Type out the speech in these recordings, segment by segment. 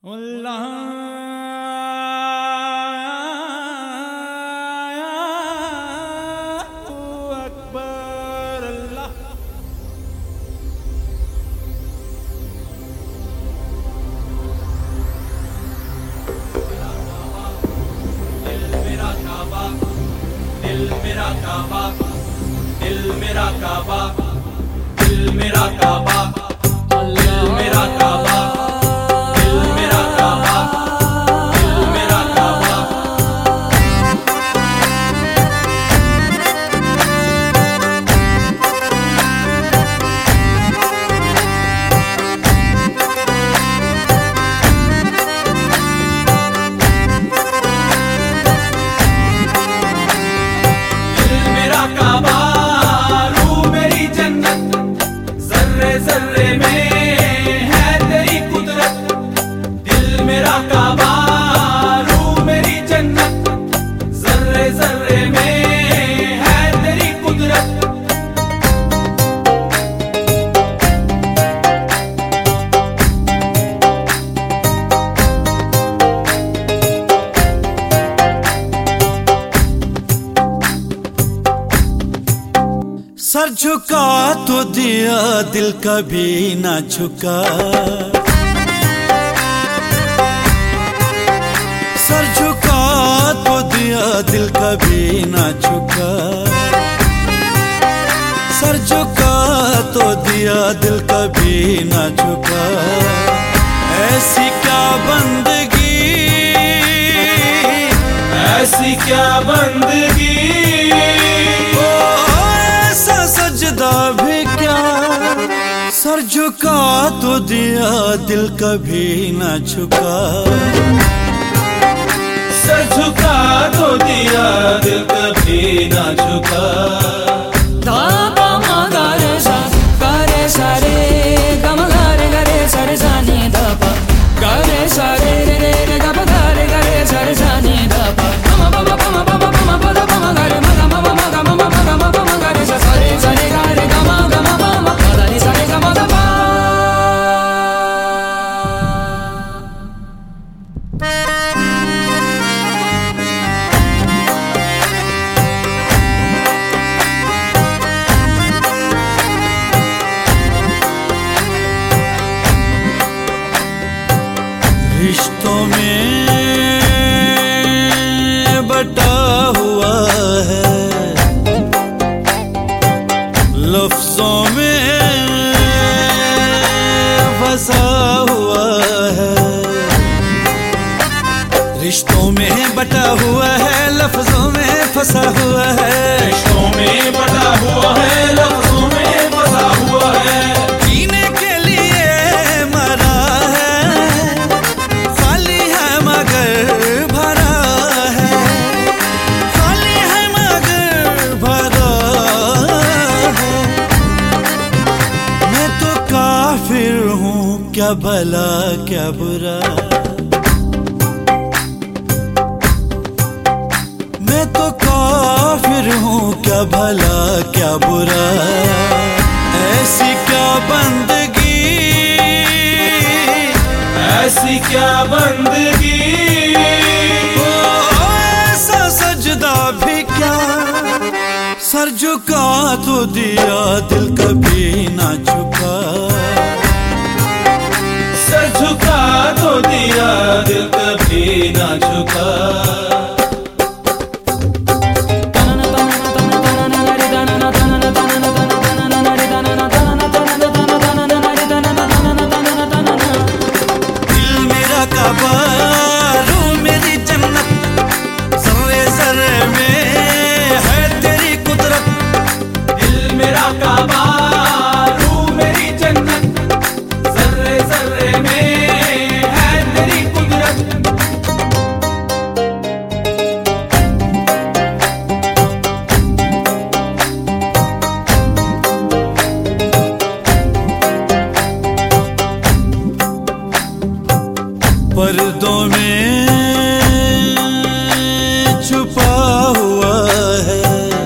अल्लाह अकबर अल्लाह। दिल मेरा काबा, दिल मेरा काबा, दिल मेरा काबा, दिल मेरा काबा, दिल मेरा काबा, दिल मेरा काबा, दिल मेरा काबा। दिल मेरा काबा, रूह मेरी जन्नत, जर्रे जर्रे में है तेरी कुदरत। दिल मेरा काबा, रूह मेरी जन्नत, जर्रे जर्रे में है तेरी कुदरत। सर झुका तो दिया, दिल कभी ना झुका। सर झुका तो दिया, दिल कभी ना झुका। सर झुका तो दिया, दिल कभी ना झुका। ऐसी क्या बंदगी, ऐसी क्या बंदगी, सजदा भी क्या। सर झुका तो दिया, दिल कभी ना झुका। सर झुका तो दिया, दिल कभी ना झुका। धापा मागा रे सा रे सा रे गा मा गा रे सा रे सा नी धापा गा रे सा रे रे रे गा मा गा रे सा रे सा नी धापा मा मा मा मा मा मा मा मा मा मा मा गा रे मा गा मा मा मा गा मा मा मा गा मा मा गा रे सा रे गा रे गा मा मा मा मा गा रे सा रे गा मा गा मा। रिश्तों में बटा हुआ है, लफ्जों में फंसा हुआ है। रिश्तों में बटा हुआ है, लफ्जों में फंसा हुआ है। रिश्तों में बटा हुआ है, लफ्जों में फंसा हुआ है। जीने के लिए मरा है, खाली है मगर भरा है। खाली है मगर भरा है। मैं तो काफिर हूँ, क्या भला क्या बुरा। मैं तो काफिर हूँ, क्या भला क्या बुरा। ऐसी क्या बंदगी, ऐसी क्या बंदगी, ओ ऐसा सजदा भी क्या। सर झुका तो दिया, दिल कभी ना झुका। सर झुका तो दिया, दिल कभी ना झुका। दिल मेरा काबा, रूह मेरी जन्नत, ज़र्रे ज़र्रे में है तेरी कुदरत। दिल मेरा काबा, रूह मेरी जन्नत, ज़र्रे ज़र्रे में है तेरी कुदरत। पर्दों में छुपा हुआ है,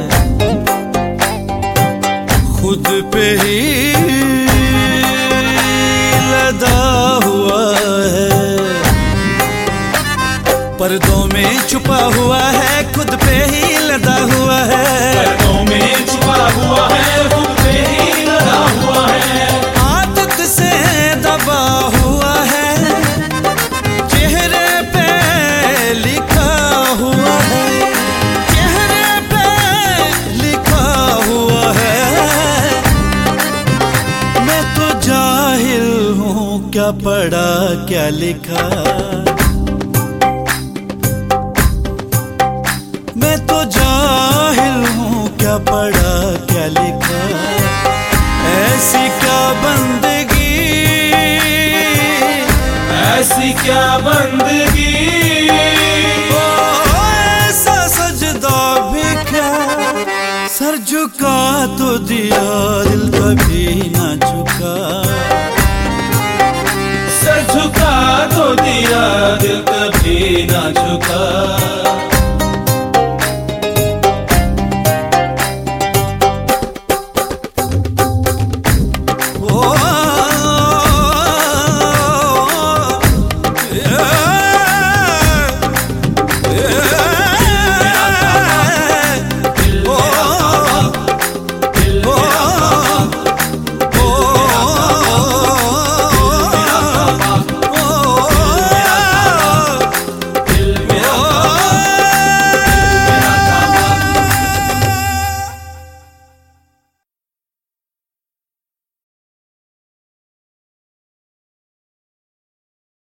खुद पे ही लदा हुआ है। पर्दों में छुपा हुआ है, खुद पे ही लदा हुआ है। पर्दों में छुपा हुआ है, खुद पे ही लदा हुआ है। आदत से दबा हुआ है, चेहरे पे लिखा हुआ है, चेहरे पे लिखा हुआ है। मैं तो जाहिल हूँ, क्या पढ़ा क्या लिखा। मैं तो जाहिल हूँ, क्या पढ़ा क्या लिखा। ऐसी क्या बंदगी, ऐसी क्या बंदगी। ओ ऐसा सजदा भी क्या। सर झुका तो दिया, दिल कभी ना झुका।